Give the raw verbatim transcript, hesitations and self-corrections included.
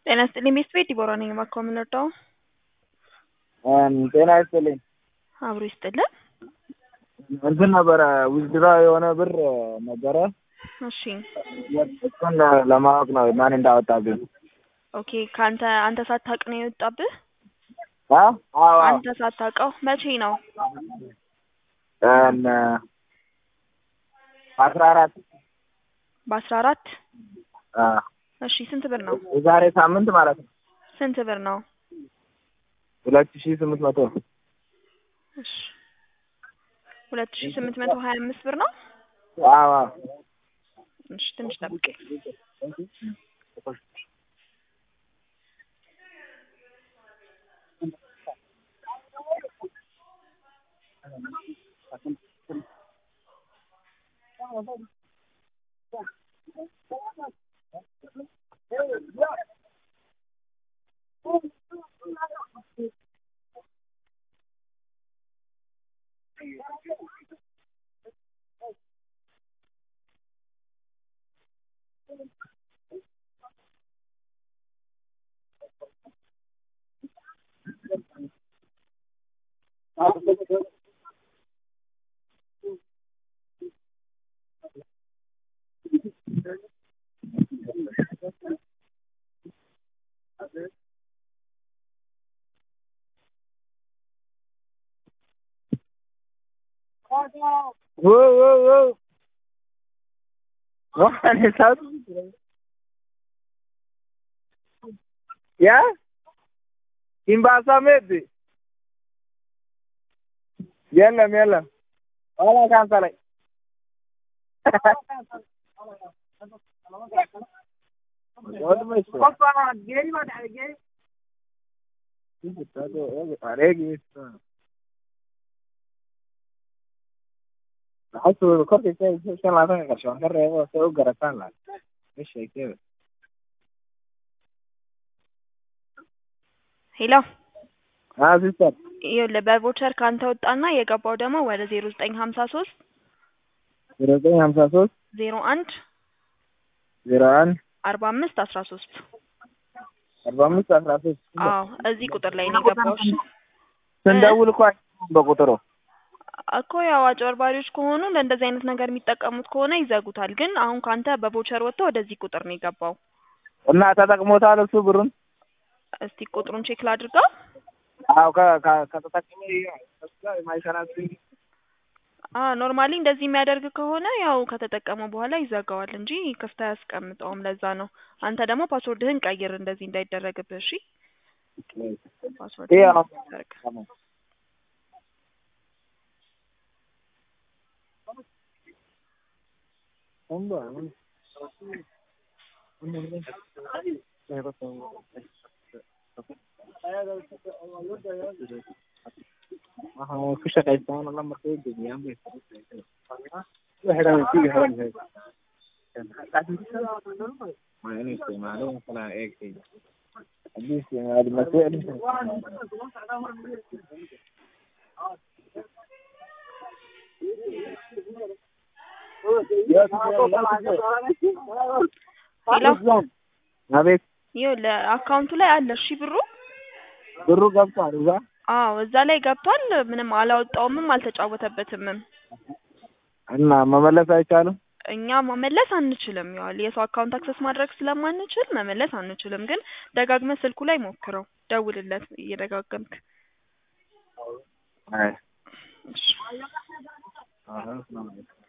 ጤና ይስጥልኝ ቤተሰቤ ዲቦራ ነኝ። እባክዎ ምን ልርዳዎ? ጤና ይስጥልኝ። አብሮ ይስጥልን። እንትን ነበረ ዊዝድራው የሆነ ብር ነበረ። እሺ እሱን ለማወቅ ነው ማን እንዳወጣብኝ። ኦኬ ካንተ አንተ ሳታውቅ ነው የወጣብህ? አ አዎ አንተ ሳታውቀው መቼ ነው? እም አስራ አራት በአስራ አራት አ እሺ ስንት ብር ነው? የዛሬ ሳምንት ማለት ነው። ስንት ብር ነው? ሁለት ሺህ ስምንት መቶ እሺ ሁለት ሺህ ስምንት መቶ ሀያ አምስት ብር ነው? አዎ አዎ እሺ ትንሽ ጠብቀኝ። वो वो वो वो खाने साथ क्या किंबासा में थी يلا يلا ولا كان طلع حسوا كل شيء شيء ما فيه عشان كره هو سوق جرتان لا ايش هيك كده ሄሎ اه ሲስተር ይኸውልህ በቮቸር ካንተ ወጣና የገባው ደግሞ ወደ ዜሮ ዘጠኝ ሀምሳ ሶስት ዜሮ ዘጠኝ ሀምሳ ሶስት ዜሮ አንድ ዜሮ አንድ አርባ አምስት አስራ ሶስት አርባ አምስት አስራ ሶስት አዎ እዚህ ቁጥር ላይ ነው የገባው። እሺ ስንደውል እኮ በቁጥሩ እኮ ያው አጭበርባሪዎች ከሆኑ ለእንደዚህ አይነት ነገር የሚጠቀሙት ከሆነ ይዘጉታል። ግን አሁን ካንተ በቮቸር ወጥቶ ወደዚህ ቁጥር ነው የገባው እና ተጠቅሞታል እሱ ብሩን። እስቲ ቁጥሩን ቼክ ላድርገው። አዎ ከተጠቀመ የማይሰራ አ ኖርማሊ እንደዚህ የሚያደርግ ከሆነ ያው ከተጠቀመ በኋላ ይዘጋዋል እንጂ ክፍት አያስቀምጠውም። ለዛ ነው። አንተ ደግሞ ፓስወርድህን ቀይር እንደዚህ እንዳይደረግብህ። እሺ ፓስወርድ ያርግ። اه في شيء ثاني لما تيجي جنب واحد من تيجي هذا ما يعني استعماله مثلا ايه كده دي استعمال المسائل ሄሎ አቤት ይኸውልህ አካውንቱ ላይ አለ። እሺ ብሩ ብሩ ገብቷል እዛ አዎ እዛ ላይ ገብቷል። ምንም አላወጣውምም አልተጫወተበትምም። እና መመለስ አይቻልም። እኛ መመለስ አንችልም። ያው የሰው አካውንት አክሰስ ማድረግ ስለማንችል መመለስ አንችልም። ግን ደጋግመህ ስልኩ ላይ ሞክረው፣ ደውልለት እየደጋገምክ። አይ እሺ አሁን